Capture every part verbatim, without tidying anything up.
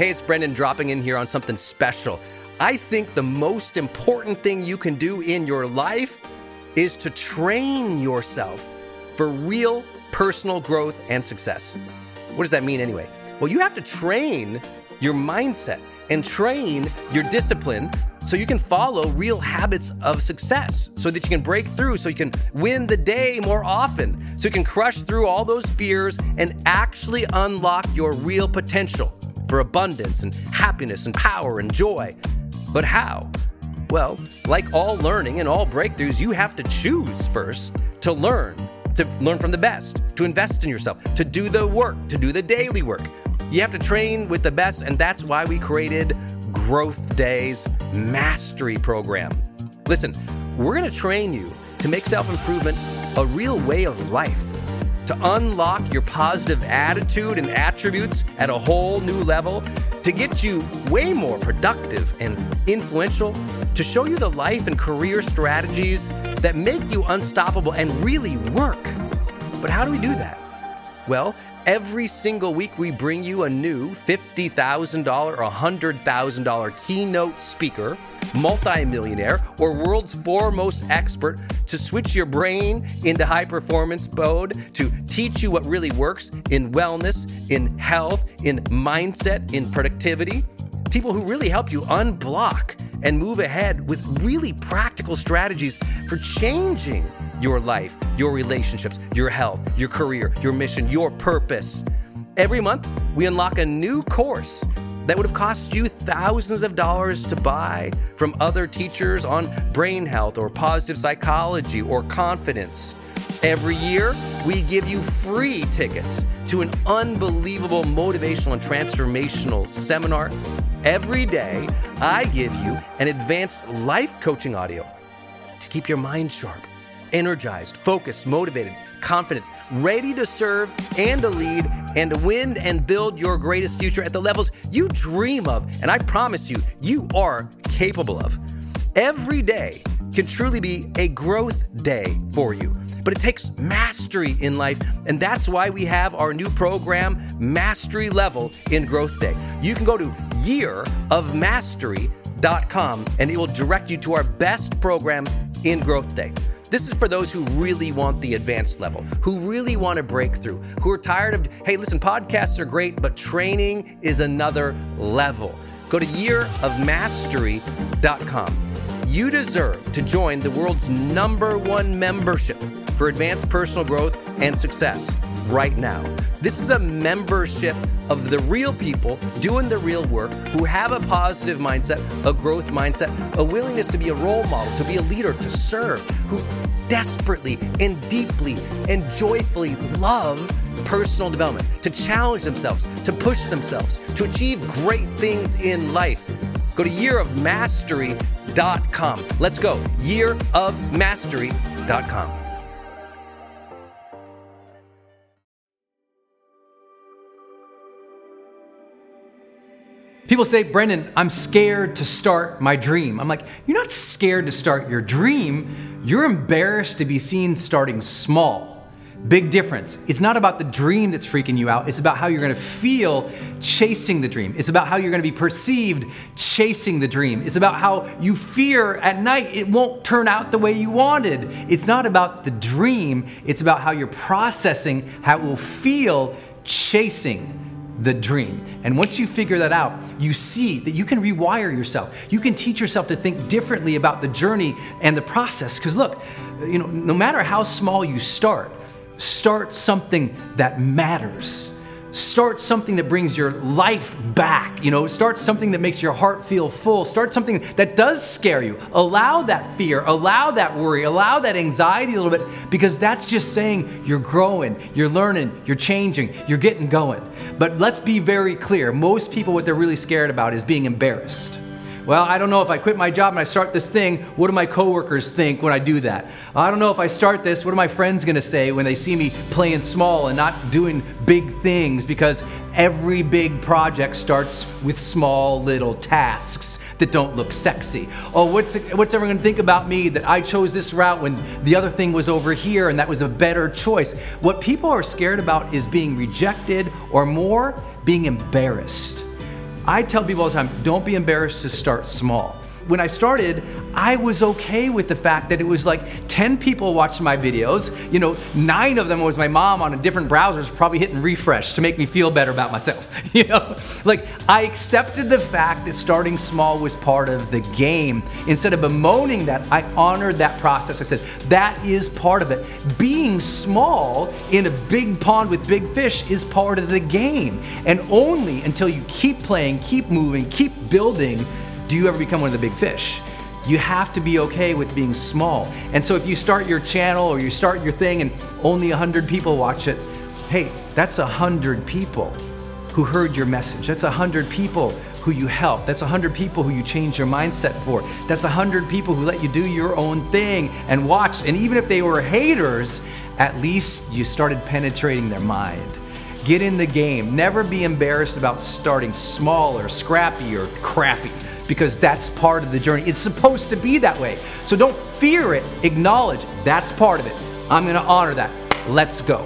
Hey, it's Brendan dropping in here on something special. I think the most important thing you can do in your life is to train yourself for real personal growth and success. What does that mean anyway? Well, you have to train your mindset and train your discipline so you can follow real habits of success, so that you can break through, so you can win the day more often, so you can crush through all those fears and actually unlock your real potential for abundance and happiness and power and joy. But how? Well, like all learning and all breakthroughs, you have to choose first to learn, to learn from the best, to invest in yourself, to do the work, to do the daily work. You have to train with the best, and that's why we created Growth Day's Mastery Program. Listen, we're going to train you to make self-improvement a real way of life, to unlock your positive attitude and attributes at a whole new level, to get you way more productive and influential, to show you the life and career strategies that make you unstoppable and really work. But how do we do that? Well, every single week we bring you a new fifty thousand dollars or one hundred thousand dollars keynote speaker, multimillionaire, or world's foremost expert to switch your brain into high performance mode, to teach you what really works in wellness, in health, in mindset, in productivity. People who really help you unblock and move ahead with really practical strategies for changing your life, your relationships, your health, your career, your mission, your purpose. Every month, we unlock a new course that would have cost you thousands of dollars to buy from other teachers on brain health or positive psychology or confidence. Every year, we give you free tickets to an unbelievable motivational and transformational seminar. Every day, I give you an advanced life coaching audio to keep your mind sharp, energized, focused, motivated, confident, ready to serve and to lead and to win and build your greatest future at the levels you dream of. And I promise you, you are capable of. Every day can truly be a growth day for you, but it takes mastery in life. And that's why we have our new program, Mastery Level in Growth Day. You can go to year of mastery dot com and it will direct you to our best program in Growth Day. This is for those who really want the advanced level, who really want to break through, who are tired of, hey, listen, podcasts are great, but training is another level. Go to year of mastery dot com. You deserve to join the world's number one membership for advanced personal growth and success right now. This is a membership of the real people doing the real work, who have a positive mindset, a growth mindset, a willingness to be a role model, to be a leader, to serve, who desperately and deeply and joyfully love personal development, to challenge themselves, to push themselves, to achieve great things in life. Go to year of mastery dot com. Let's go. year of mastery dot com. People say, Brendan, I'm scared to start my dream. I'm like, you're not scared to start your dream. You're embarrassed to be seen starting small. Big difference. It's not about the dream that's freaking you out. It's about how you're going to feel chasing the dream. It's about how you're going to be perceived chasing the dream. It's about how you fear at night it won't turn out the way you wanted. It's not about the dream. It's about how you're processing how it will feel chasing the dream. And once you figure that out, you see that you can rewire yourself. You can teach yourself to think differently about the journey and the process. Because look, you know, no matter how small you start, start something that matters. Start something that brings your life back. You know, start something that makes your heart feel full. Start something that does scare you. Allow that fear, allow that worry, allow that anxiety a little bit, because that's just saying you're growing, you're learning, you're changing, you're getting going. But let's be very clear. Most people, what they're really scared about is being embarrassed. Well, I don't know if I quit my job and I start this thing, what do my coworkers think when I do that? I don't know if I start this, what are my friends gonna say when they see me playing small and not doing big things? Because every big project starts with small little tasks that don't look sexy. Oh, what's what's everyone gonna think about me that I chose this route when the other thing was over here and that was a better choice? What people are scared about is being rejected, or more, being embarrassed. I tell people all the time, don't be embarrassed to start small. When I started, I was okay with the fact that it was like ten people watching my videos. You know, nine of them was my mom on a different browsers, probably hitting refresh to make me feel better about myself. You know, like I accepted the fact that starting small was part of the game. Instead of bemoaning that, I honored that process. I said, that is part of it. Being small in a big pond with big fish is part of the game. And only until you keep playing, keep moving, keep building, do you ever become one of the big fish. You have to be okay with being small. And so if you start your channel or you start your thing and only one hundred people watch it, hey, that's one hundred people who heard your message. That's one hundred people who you help. That's one hundred people who you change your mindset for. That's one hundred people who let you do your own thing and watch. And even if they were haters, at least you started penetrating their mind. Get in the game. Never be embarrassed about starting small or scrappy or crappy, because that's part of the journey. It's supposed to be that way. So don't fear it, acknowledge that's part of it. I'm gonna honor that. Let's go.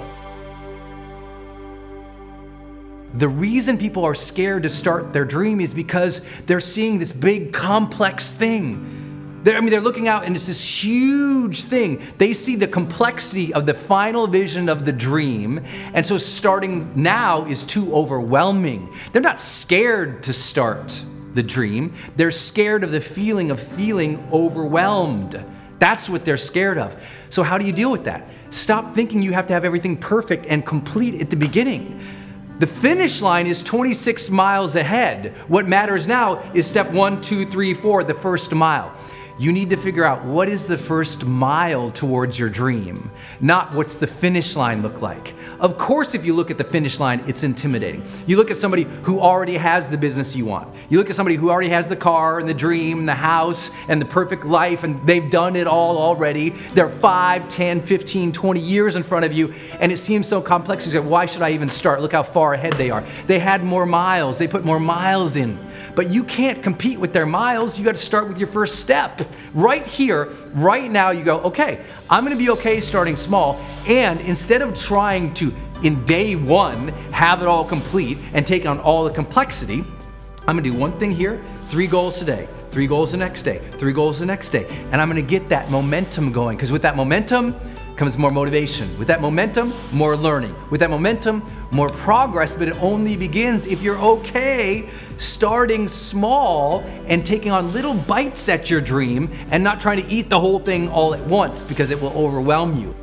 The reason people are scared to start their dream is because they're seeing this big complex thing. They're, I mean, they're looking out and it's this huge thing. They see the complexity of the final vision of the dream. And so starting now is too overwhelming. They're not scared to start the dream. They're scared of the feeling of feeling overwhelmed. That's what they're scared of. So how do you deal with that? Stop thinking you have to have everything perfect and complete at the beginning. The finish line is twenty-six miles ahead. What matters now is step one, two, three, four, the first mile. You need to figure out what is the first mile towards your dream, not what's the finish line look like. Of course, if you look at the finish line, it's intimidating. You look at somebody who already has the business you want. You look at somebody who already has the car and the dream and the house and the perfect life, and they've done it all already. They're five, ten, fifteen, twenty years in front of you, and it seems so complex. You say, why should I even start? Look how far ahead they are. They had more miles. They put more miles in. But you can't compete with their miles. You got to start with your first step. Right here, right now, you go, okay, I'm gonna be okay starting small, and instead of trying to, in day one, have it all complete and take on all the complexity, I'm gonna do one thing here, three goals today, three goals the next day, three goals the next day, and I'm gonna get that momentum going, because with that momentum comes more motivation. With that momentum, more learning. With that momentum, more progress, but it only begins if you're okay starting small and taking on little bites at your dream and not trying to eat the whole thing all at once, because it will overwhelm you.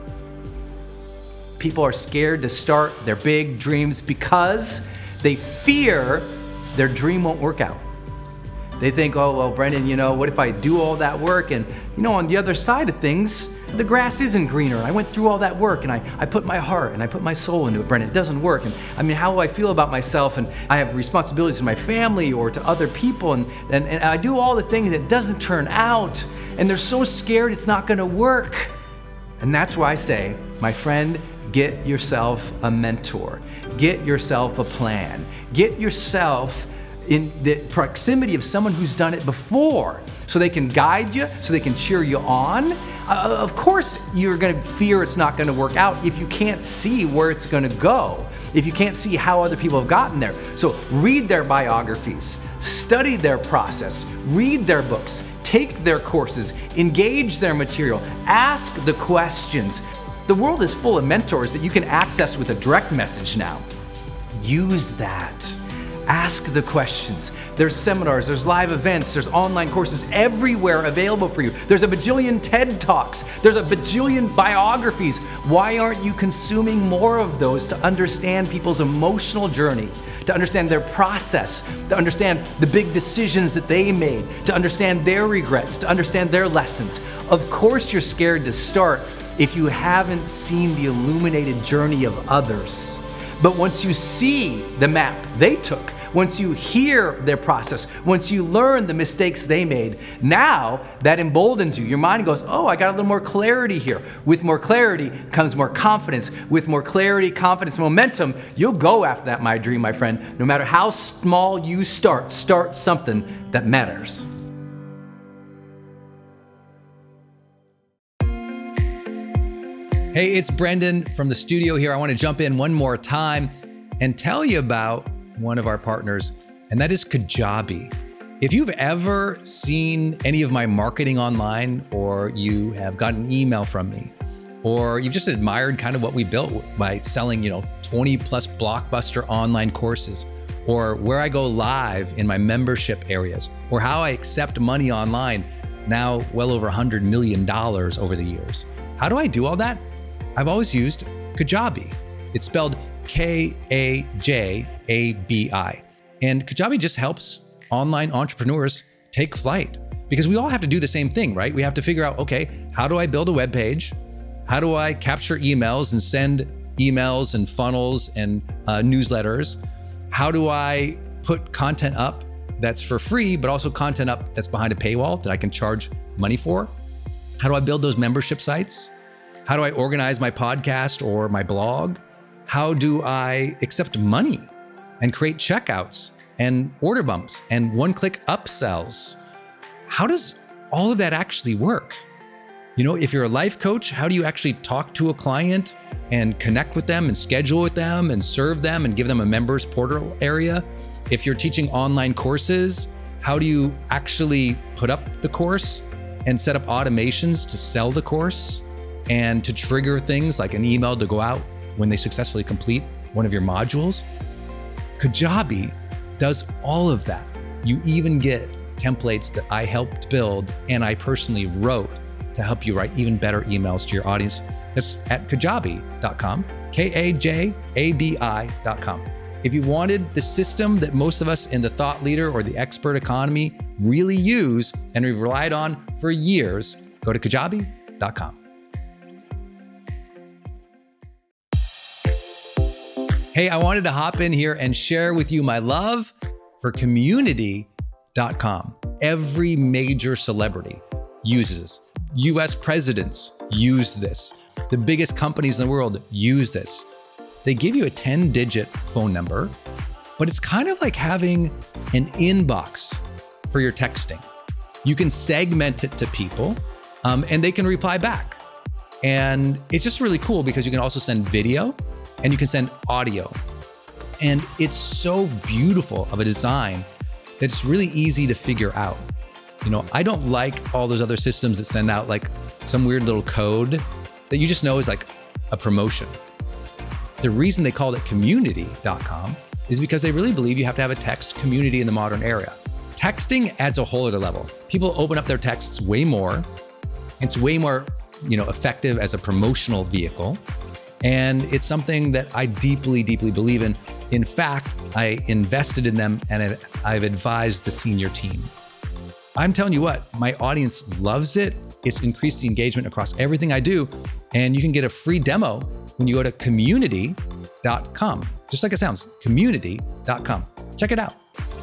People are scared to start their big dreams because they fear their dream won't work out. They think, oh, well, Brendan, you know, what if I do all that work and, you know, on the other side of things, the grass isn't greener. I went through all that work and I, I put my heart and I put my soul into it, Brendan. It doesn't work. And I mean, how do I feel about myself? And I have responsibilities to my family or to other people. And, and, and I do all the things that doesn't turn out. And they're so scared it's not going to work. And that's why I say, my friend, get yourself a mentor. Get yourself a plan. Get yourself in the proximity of someone who's done it before, so they can guide you, so they can cheer you on. Uh, of course, you're gonna fear it's not gonna work out if you can't see where it's gonna go, if you can't see how other people have gotten there. So read their biographies, study their process, read their books, take their courses, engage their material, ask the questions. The world is full of mentors that you can access with a direct message now. Use that. Ask the questions. There's seminars, there's live events, there's online courses everywhere available for you. There's a bajillion TED Talks. There's a bajillion biographies. Why aren't you consuming more of those to understand people's emotional journey, to understand their process, to understand the big decisions that they made, to understand their regrets, to understand their lessons? Of course you're scared to start if you haven't seen the illuminated journey of others. But once you see the map they took, once you hear their process, once you learn the mistakes they made, now that emboldens you. Your mind goes, oh, I got a little more clarity here. With more clarity comes more confidence. With more clarity, confidence, momentum, you'll go after that, my dream, my friend. No matter how small you start, start something that matters. Hey, it's Brendan from the studio here. I want to jump in one more time and tell you about one of our partners, and that is Kajabi. If you've ever seen any of my marketing online, or you have gotten an email from me, or you've just admired kind of what we built by selling, you know, twenty plus blockbuster online courses, or where I go live in my membership areas, or how I accept money online, now well over one hundred million dollars over the years. How do I do all that? I've always used Kajabi. It's spelled K A J A B I. And Kajabi just helps online entrepreneurs take flight, because we all have to do the same thing, right? We have to figure out, okay, how do I build a web page? How do I capture emails and send emails and funnels and uh, newsletters? How do I put content up that's for free, but also content up that's behind a paywall that I can charge money for? How do I build those membership sites? How do I organize my podcast or my blog? How do I accept money and create checkouts and order bumps and one-click upsells? How does all of that actually work? You know, if you're a life coach, how do you actually talk to a client and connect with them and schedule with them and serve them and give them a members portal area? If you're teaching online courses, how do you actually put up the course and set up automations to sell the course and to trigger things like an email to go out when they successfully complete one of your modules? Kajabi does all of that. You even get templates that I helped build and I personally wrote to help you write even better emails to your audience. That's at kajabi dot com, K A J A B I dot com. If you wanted the system that most of us in the thought leader or the expert economy really use and we've relied on for years, go to kajabi dot com. Hey, I wanted to hop in here and share with you my love for community dot com. Every major celebrity uses this. U S presidents use this. The biggest companies in the world use this. They give you a ten digit phone number, but it's kind of like having an inbox for your texting. You can segment it to people um, and they can reply back. And it's just really cool because you can also send video and you can send audio. And it's so beautiful of a design that it's really easy to figure out. You know, I don't like all those other systems that send out like some weird little code that you just know is like a promotion. The reason they called it community dot com is because they really believe you have to have a text community in the modern era. Texting adds a whole other level. People open up their texts way more. It's way more, you know, effective as a promotional vehicle. And it's something that I deeply, deeply believe in. In fact, I invested in them and I've advised the senior team. I'm telling you what, my audience loves it. It's increased the engagement across everything I do. And you can get a free demo when you go to community dot com. Just like it sounds, community dot com. Check it out.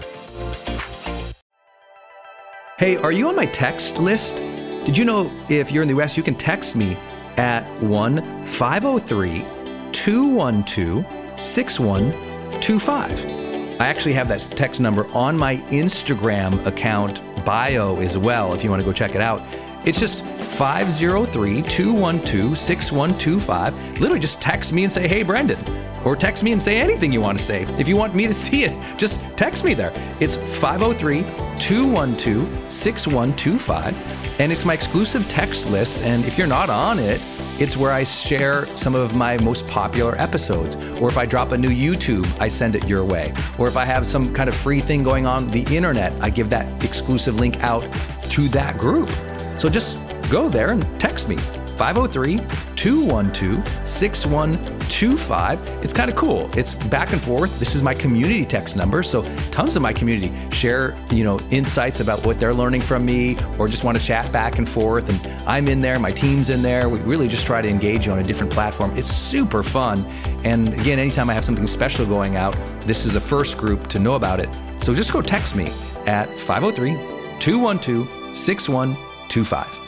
Hey, are you on my text list? Did you know if you're in the U S, you can text me at one five oh three, two one two, six one two five. I actually have that text number on my Instagram account bio as well, if you want to go check it out. It's just five oh three, two one two, six one two five. Literally just text me and say, hey, Brendan. Or text me and say anything you want to say. If you want me to see it, just text me there. It's five oh three, two one two, six one two five. And it's my exclusive text list. And if you're not on it, it's where I share some of my most popular episodes. Or if I drop a new YouTube, I send it your way. Or if I have some kind of free thing going on the internet, I give that exclusive link out to that group. So just go there and text me, five oh three, two one two, six one two five. It's kind of cool. It's back and forth. This is my community text number. So tons of my community share, you know, insights about what they're learning from me or just want to chat back and forth. And I'm in there, my team's in there. We really just try to engage you on a different platform. It's super fun. And again, anytime I have something special going out, this is the first group to know about it. So just go text me at five oh three, two one two, six one two five.